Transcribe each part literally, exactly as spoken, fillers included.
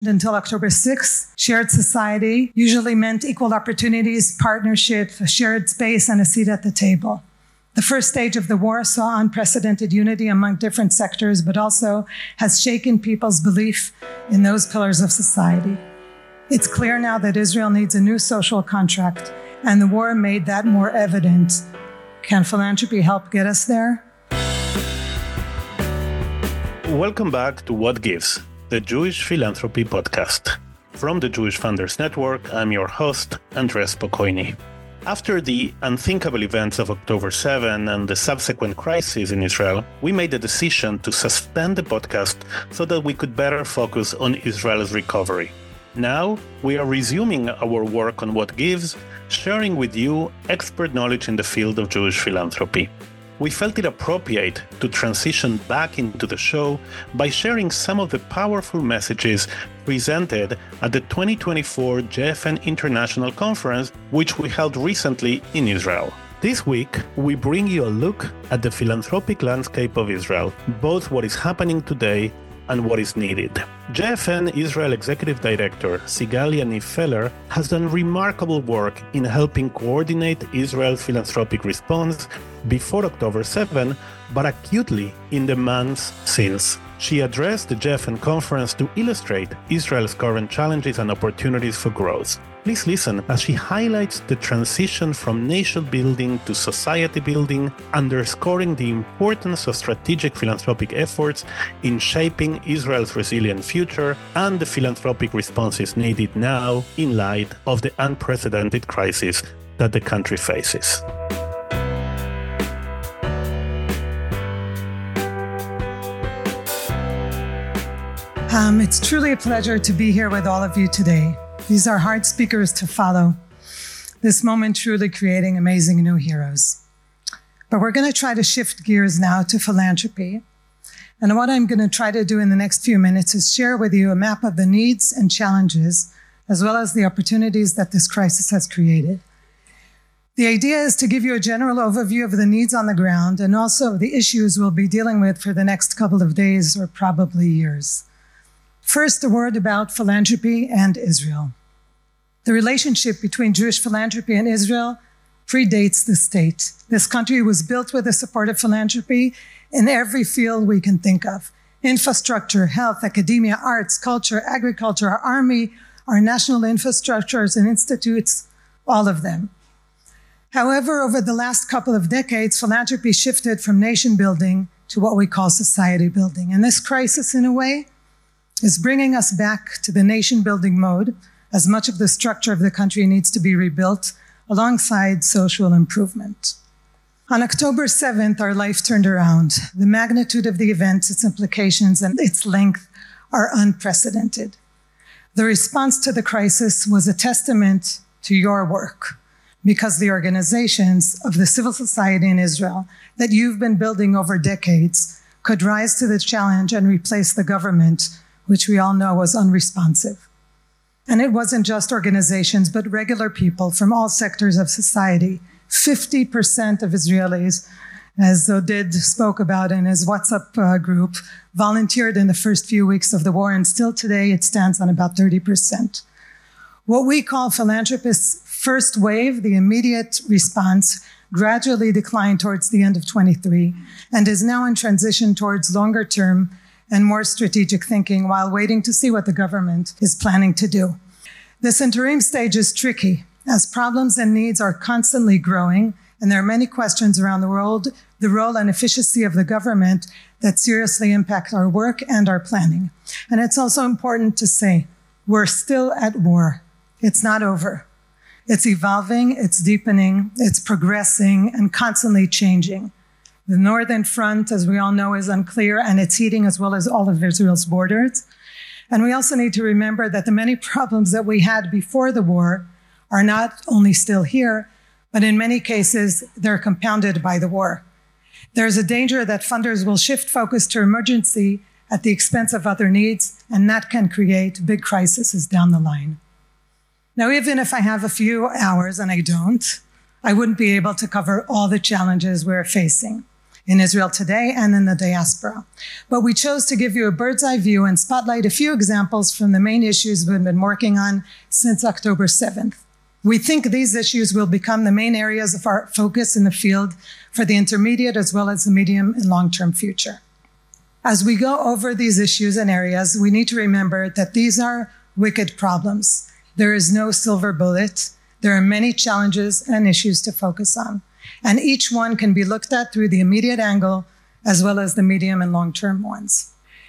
until October sixth, shared society usually meant equal opportunities, partnership, a shared space, and a seat at the table. The first stage of the war saw unprecedented unity among different sectors, but also has shaken people's belief in those pillars of society. It's clear now that Israel needs a new social contract, and the war made that more evident. Can philanthropy help get us there? Welcome back to What Gives, the Jewish Philanthropy Podcast. From the Jewish Funders Network, I'm your host, Andres Pokoiny. After the unthinkable events of October seventh and the subsequent crisis in Israel, we made the decision to suspend the podcast so that we could better focus on Israel's recovery. Now, we are resuming our work on What Gives, sharing with you expert knowledge in the field of Jewish philanthropy. We felt it appropriate to transition back into the show by sharing some of the powerful messages presented at the twenty twenty-four J F N International Conference, which we held recently in Israel. This week, we bring you a look at the philanthropic landscape of Israel, both what is happening today and what is needed. J F N Israel Executive Director Sigal Yaniv Feller has done remarkable work in helping coordinate Israel's philanthropic response before October seventh, but acutely in the months since. She addressed the J F N conference to illustrate Israel's current challenges and opportunities for growth. Please listen as she highlights the transition from nation building to society building, underscoring the importance of strategic philanthropic efforts in shaping Israel's resilient future and the philanthropic responses needed now in light of the unprecedented crisis that the country faces. Um, it's truly a pleasure to be here with all of you today. These are hard speakers to follow. This moment truly creating amazing new heroes. But we're going to try to shift gears now to philanthropy. And what I'm going to try to do in the next few minutes is share with you a map of the needs and challenges, as well as the opportunities that this crisis has created. The idea is to give you a general overview of the needs on the ground and also the issues we'll be dealing with for the next couple of days or probably years. First, a word about philanthropy and Israel. The relationship between Jewish philanthropy and Israel predates the state. This country was built with the support of philanthropy in every field we can think of. Infrastructure, health, academia, arts, culture, agriculture, our army, our national infrastructures and institutes, all of them. However, over the last couple of decades, philanthropy shifted from nation building to what we call society building. And this crisis, in a way, is bringing us back to the nation-building mode, as much of the structure of the country needs to be rebuilt alongside social improvement. On October seventh, our life turned around. The magnitude of the event, its implications, and its length are unprecedented. The response to the crisis was a testament to your work, because the organizations of the civil society in Israel that you've been building over decades could rise to the challenge and replace the government, which we all know was unresponsive. And it wasn't just organizations, but regular people from all sectors of society. fifty percent of Israelis, as Oded spoke about in his WhatsApp uh, group, volunteered in the first few weeks of the war, and still today it stands on about thirty percent. What we call philanthropists' first wave, the immediate response, gradually declined towards the end of twenty-three and is now in transition towards longer term and more strategic thinking while waiting to see what the government is planning to do. This interim stage is tricky as problems and needs are constantly growing, and there are many questions around the world, the role and efficiency of the government that seriously impact our work and our planning. And it's also important to say, we're still at war. It's not over. It's evolving, it's deepening, it's progressing, and constantly changing. The northern front, as we all know, is unclear, and it's heating as well as all of Israel's borders. And we also need to remember that the many problems that we had before the war are not only still here, but in many cases, they're compounded by the war. There's a danger that funders will shift focus to emergency at the expense of other needs, and that can create big crises down the line. Now, even if I have a few hours, and I don't, I wouldn't be able to cover all the challenges we're facing. in Israel today and in the diaspora. But we chose to give you a bird's eye view and spotlight a few examples from the main issues we've been working on since October seventh. We think these issues will become the main areas of our focus in the field for the intermediate as well as the medium and long-term future. As we go over these issues and areas, we need to remember that these are wicked problems. There is no silver bullet. There are many challenges and issues to focus on, and each one can be looked at through the immediate angle as well as the medium and long-term ones.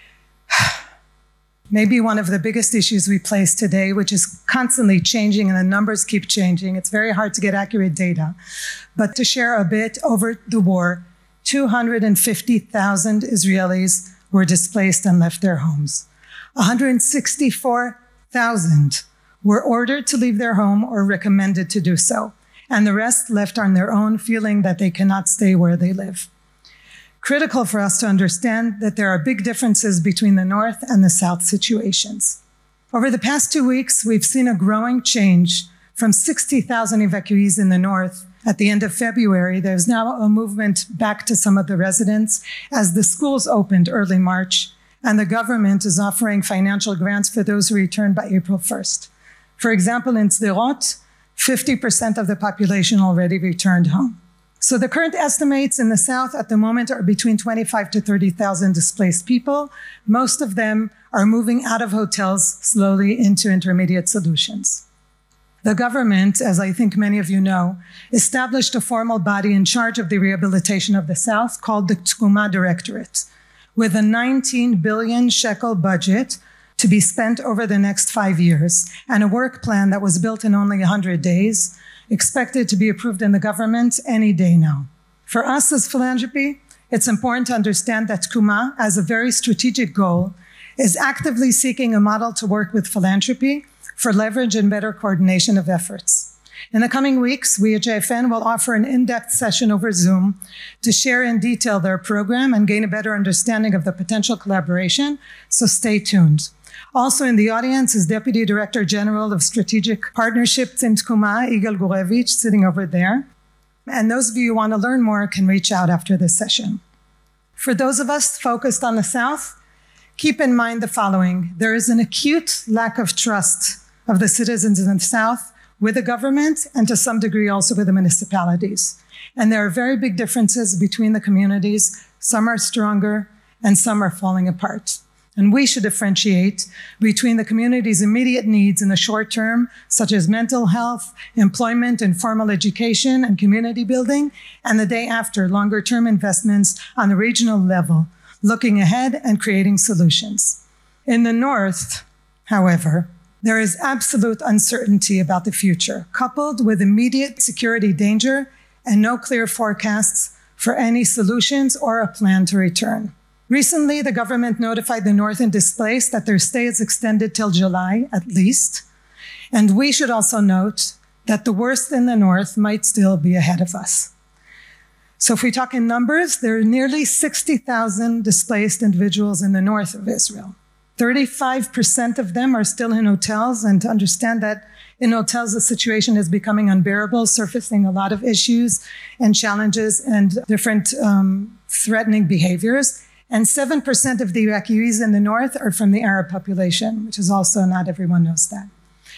Maybe one of the biggest issues we face today, which is constantly changing and the numbers keep changing. It's very hard to get accurate data. But to share a bit, over the war, two hundred fifty thousand Israelis were displaced and left their homes. one hundred sixty-four thousand were ordered to leave their home or recommended to do so, and the rest left on their own, feeling that they cannot stay where they live. Critical for us to understand that there are big differences between the North and the South situations. Over the past two weeks, we've seen a growing change from sixty thousand evacuees in the North. At the end of February, there's now a movement back to some of the residents as the schools opened early March, and the government is offering financial grants for those who return by April first. For example, in Sderot, fifty percent of the population already returned home. So the current estimates in the South at the moment are between twenty-five to thirty thousand displaced people. Most of them are moving out of hotels slowly into intermediate solutions. The government, as I think many of you know, established a formal body in charge of the rehabilitation of the South called the Tkuma Directorate, with a nineteen billion shekel budget to be spent over the next five years, and a work plan that was built in only one hundred days, expected to be approved in the government any day now. For us as philanthropy, it's important to understand that Tkuma, as a very strategic goal, is actively seeking a model to work with philanthropy for leverage and better coordination of efforts. In the coming weeks, we at J F N will offer an in-depth session over Zoom to share in detail their program and gain a better understanding of the potential collaboration, so stay tuned. Also in the audience is Deputy Director General of Strategic Partnerships in Tkuma, Yigal Gurevich, sitting over there. And those of you who want to learn more can reach out after this session. For those of us focused on the South, keep in mind the following. There is an acute lack of trust of the citizens in the South with the government and to some degree also with the municipalities. And there are very big differences between the communities. Some are stronger and some are falling apart. And we should differentiate between the community's immediate needs in the short term, such as mental health, employment, and formal education, and community building, and the day after, longer term investments on the regional level, looking ahead and creating solutions. In the North, however, there is absolute uncertainty about the future, coupled with immediate security danger and no clear forecasts for any solutions or a plan to return. Recently, the government notified the Northern displaced that their stay is extended till July at least. And we should also note that the worst in the North might still be ahead of us. So if we talk in numbers, there are nearly sixty thousand displaced individuals in the north of Israel. thirty-five percent of them are still in hotels, and to understand that in hotels the situation is becoming unbearable, surfacing a lot of issues and challenges and different um, threatening behaviors. And seven percent of the evacuees in the north are from the Arab population, which is also not everyone knows that.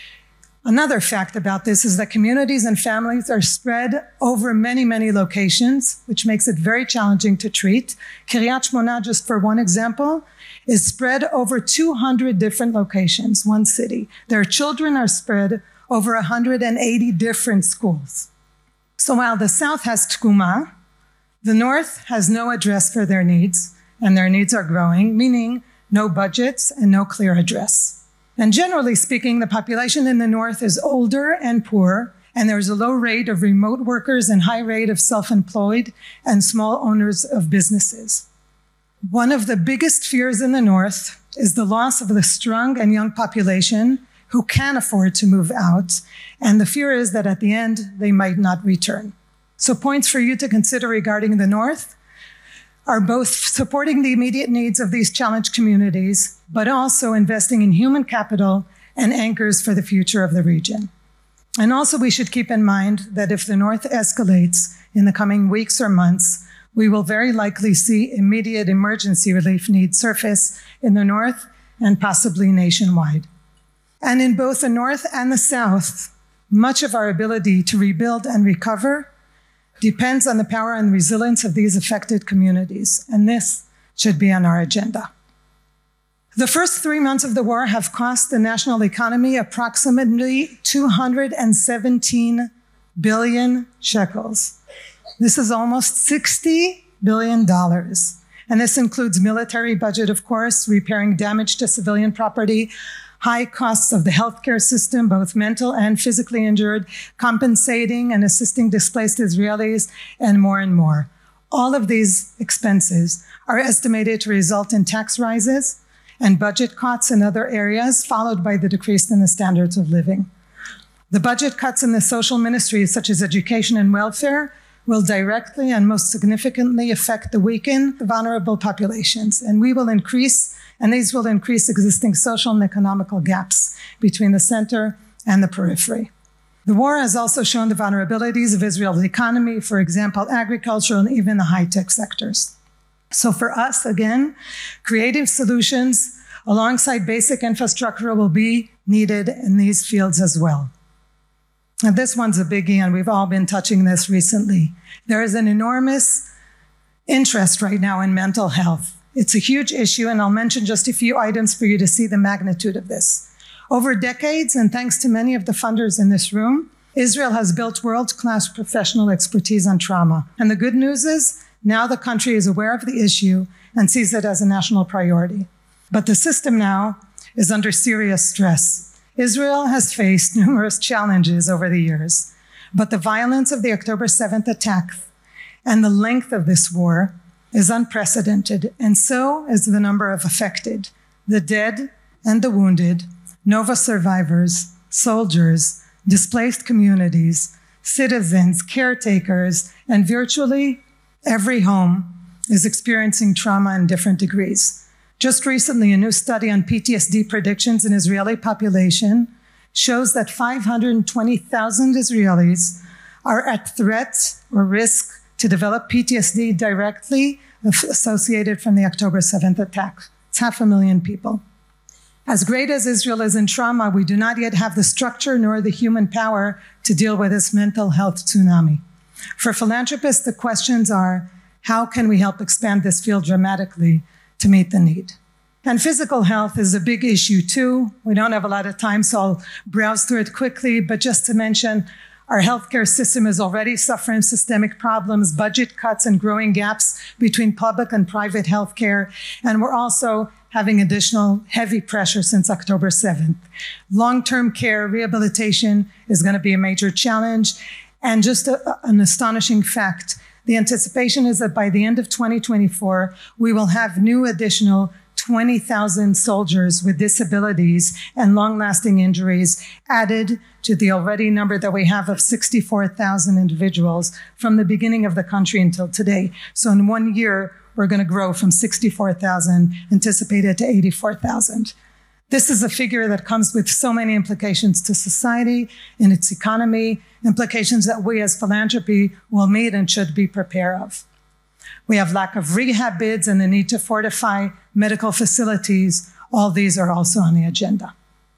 Another fact about this is that communities and families are spread over many, many locations, which makes it very challenging to treat. Kiryat Shmona, just for one example, is spread over two hundred different locations, one city. Their children are spread over one hundred eighty different schools. So while the South has Tkuma, the North has no address for their needs, and their needs are growing, meaning no budgets and no clear address. And generally speaking, the population in the North is older and poor, and there's a low rate of remote workers and high rate of self-employed and small owners of businesses. One of the biggest fears in the North is the loss of the strong and young population who can afford to move out, and the fear is that at the end, they might not return. So points for you to consider regarding the North are both supporting the immediate needs of these challenged communities, but also investing in human capital and anchors for the future of the region. And also we should keep in mind that if the North escalates in the coming weeks or months, we will very likely see immediate emergency relief needs surface in the north and possibly nationwide. And in both the north and the south, much of our ability to rebuild and recover depends on the power and resilience of these affected communities, and this should be on our agenda. The first three months of the war have cost the national economy approximately two hundred seventeen billion shekels. This is almost sixty billion dollars. And this includes military budget, of course, repairing damage to civilian property, high costs of the healthcare system, both mental and physically injured, compensating and assisting displaced Israelis, and more and more. All of these expenses are estimated to result in tax rises and budget cuts in other areas, followed by the decrease in the standards of living. The budget cuts in the social ministries, such as education and welfare, will directly and most significantly affect the weakened, vulnerable populations, and we will increase, and these will increase existing social and economical gaps between the center and the periphery. The war has also shown the vulnerabilities of Israel's economy, for example, agriculture and even the high-tech sectors. So for us, again, creative solutions alongside basic infrastructure will be needed in these fields as well. And this one's a biggie, and we've all been touching this recently. There is an enormous interest right now in mental health. It's a huge issue, and I'll mention just a few items for you to see the magnitude of this. Over decades, and thanks to many of the funders in this room, Israel has built world-class professional expertise on trauma. And the good news is, now the country is aware of the issue and sees it as a national priority. But the system now is under serious stress. Israel has faced numerous challenges over the years, but the violence of the October seventh attack and the length of this war is unprecedented, and so is the number of affected, the dead and the wounded, Nova survivors, soldiers, displaced communities, citizens, caretakers, and virtually every home is experiencing trauma in different degrees. Just recently, a new study on P T S D predictions in Israeli population shows that five hundred twenty thousand Israelis are at threat or risk to develop P T S D directly associated from the October seventh attack. It's half a million people. As great as Israel is in trauma, we do not yet have the structure nor the human power to deal with this mental health tsunami. For philanthropists, the questions are, how can we help expand this field dramatically to meet the need? And physical health is a big issue too. We don't have a lot of time, so I'll browse through it quickly, but just to mention, our healthcare system is already suffering systemic problems, budget cuts and growing gaps between public and private healthcare, and we're also having additional heavy pressure since October seventh. Long-term care rehabilitation is going to be a major challenge, and just a, an astonishing fact, the anticipation is that by the end of twenty twenty-four, we will have new additional twenty thousand soldiers with disabilities and long-lasting injuries added to the already number that we have of sixty-four thousand individuals from the beginning of the country until today. So in one year, we're going to grow from sixty-four thousand anticipated to eighty-four thousand. This is a figure that comes with so many implications to society and its economy, implications that we as philanthropy will meet and should be prepared of. We have lack of rehab beds and the need to fortify medical facilities. All these are also on the agenda.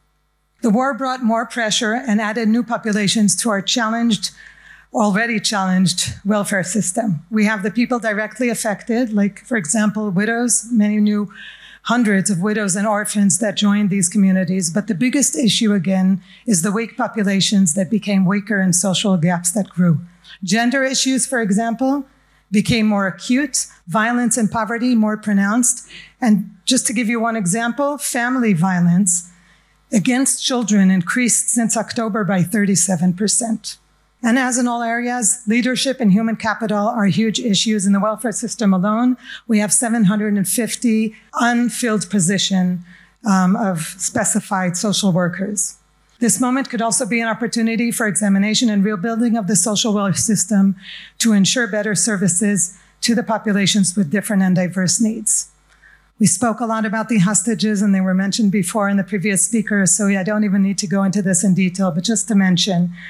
The war brought more pressure and added new populations to our challenged, already challenged welfare system. We have the people directly affected, like, for example, widows, many new hundreds of widows and orphans that joined these communities. But the biggest issue, again, is the weak populations that became weaker and social gaps that grew. Gender issues, for example, became more acute, violence and poverty more pronounced. And just to give you one example, family violence against children increased since October by thirty-seven percent. And as in all areas, leadership and human capital are huge issues. In the welfare system alone, we have seven hundred fifty unfilled positions um, of specified social workers. This moment could also be an opportunity for examination and rebuilding of the social welfare system to ensure better services to the populations with different and diverse needs. We spoke a lot about the hostages, and they were mentioned before in the previous speakers, so I don't even need to go into this in detail, but just to mention,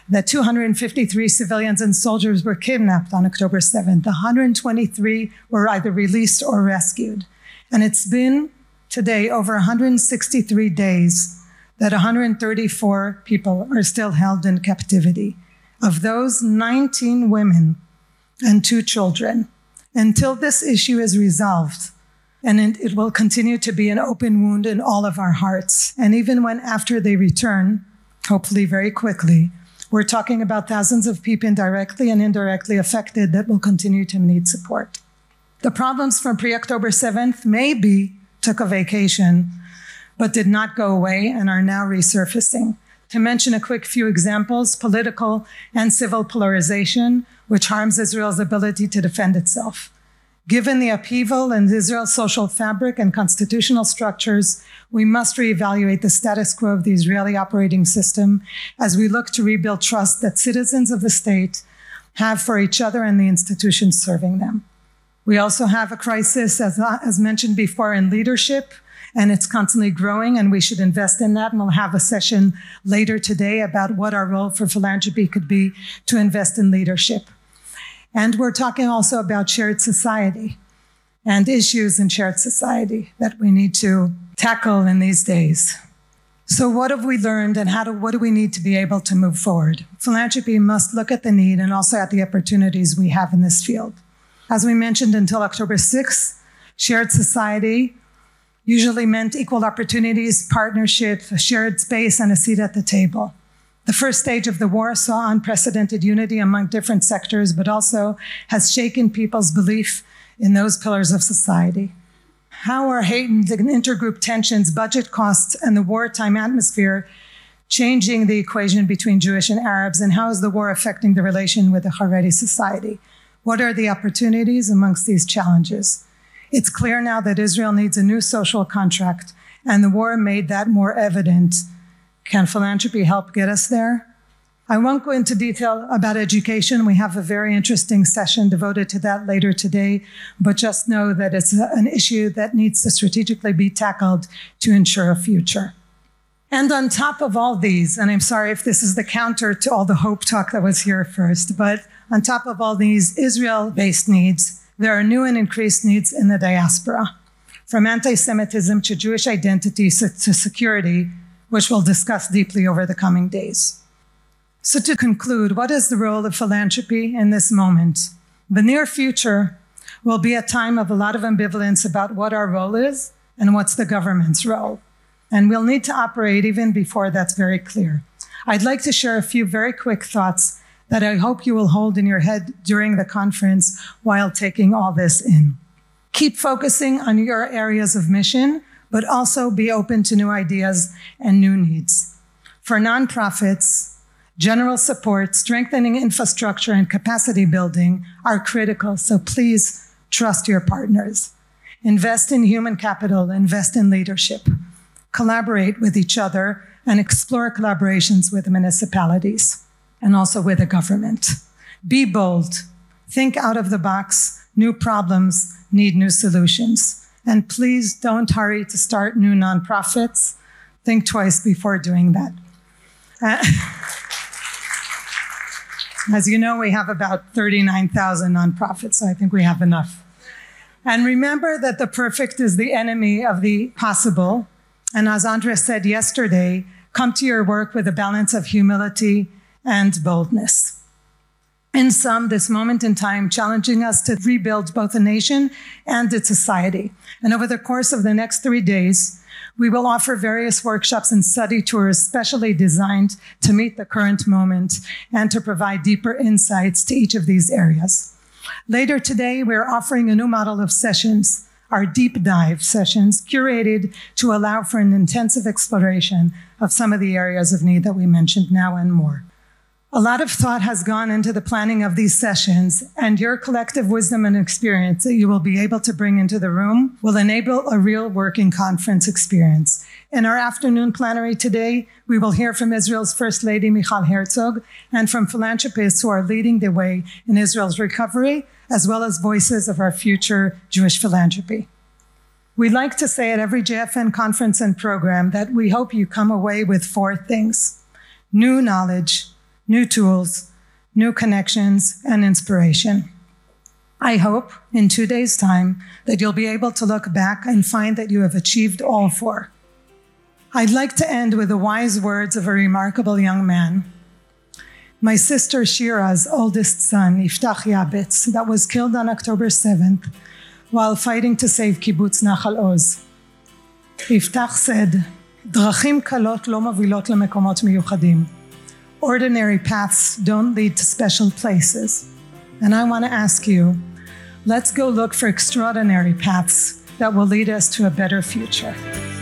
that two hundred fifty-three civilians and soldiers were kidnapped on October seventh. one hundred twenty-three were either released or rescued. And it's been today over one hundred sixty-three days that one hundred thirty-four people are still held in captivity. Of those, nineteen women and two children. Until this issue is resolved, and it will continue to be an open wound in all of our hearts. And even when after they return, hopefully very quickly, we're talking about thousands of people directly and indirectly affected that will continue to need support. The problems from pre-October seventh maybe took a vacation, but did not go away and are now resurfacing. To mention a quick few examples, political and civil polarization, which harms Israel's ability to defend itself. Given the upheaval in Israel's social fabric and constitutional structures, we must reevaluate the status quo of the Israeli operating system as we look to rebuild trust that citizens of the state have for each other and the institutions serving them. We also have a crisis, as, as mentioned before, in leadership, and it's constantly growing, and we should invest in that. And we'll have a session later today about what our role for philanthropy could be to invest in leadership. And we're talking also about shared society and issues in shared society that we need to tackle in these days. So what have we learned, and how do, what do we need to be able to move forward? Philanthropy must look at the need and also at the opportunities we have in this field. As we mentioned, until October sixth, shared society usually meant equal opportunities, partnership, a shared space, and a seat at the table. The first stage of the war saw unprecedented unity among different sectors, but also has shaken people's belief in those pillars of society. How are hate and intergroup tensions, budget costs, and the wartime atmosphere changing the equation between Jewish and Arabs, and how is the war affecting the relation with the Haredi society? What are the opportunities amongst these challenges? It's clear now that Israel needs a new social contract, and the war made that more evident. Can philanthropy help get us there? I won't go into detail about education. We have a very interesting session devoted to that later today, but just know that it's an issue that needs to strategically be tackled to ensure a future. And on top of all these, and I'm sorry if this is the counter to all the hope talk that was here first, but on top of all these Israel-based needs, there are new and increased needs in the diaspora, from anti-Semitism to Jewish identity to security, which we'll discuss deeply over the coming days. So to conclude, what is the role of philanthropy in this moment? The near future will be a time of a lot of ambivalence about what our role is and what's the government's role. And we'll need to operate even before that's very clear. I'd like to share a few very quick thoughts that I hope you will hold in your head during the conference while taking all this in. Keep focusing on your areas of mission, but also be open to new ideas and new needs. For nonprofits, general support, strengthening infrastructure, and capacity building are critical, so please trust your partners. Invest in human capital, invest in leadership. Collaborate with each other and explore collaborations with municipalities and also with the government. Be bold. Think out of the box. New problems need new solutions. And please don't hurry to start new nonprofits. Think twice before doing that. Uh, as you know, we have about thirty-nine thousand nonprofits, so I think we have enough. And remember that the perfect is the enemy of the possible. And as Andres said yesterday, come to your work with a balance of humility and boldness. In sum, this moment in time challenging us to rebuild both a nation and its society. And over the course of the next three days, we will offer various workshops and study tours specially designed to meet the current moment and to provide deeper insights to each of these areas. Later today, we're offering a new model of sessions, our deep dive sessions, curated to allow for an intensive exploration of some of the areas of need that we mentioned now and more. A lot of thought has gone into the planning of these sessions, and your collective wisdom and experience that you will be able to bring into the room will enable a real working conference experience. In our afternoon plenary today, we will hear from Israel's First Lady, Michal Herzog, and from philanthropists who are leading the way in Israel's recovery, as well as voices of our future Jewish philanthropy. We like to say at every J F N conference and program that we hope you come away with four things: new knowledge, new tools, new connections, and inspiration. I hope in two days' time that you'll be able to look back and find that you have achieved all four. I'd like to end with the wise words of a remarkable young man. My sister Shira's oldest son, Yiftach Yabetz, that was killed on October seventh while fighting to save Kibbutz Nachal Oz. Yiftach said, "Drachim kalot lo movilot lemekomot miyuchadim." Ordinary paths don't lead to special places. And I want to ask you, let's go look for extraordinary paths that will lead us to a better future.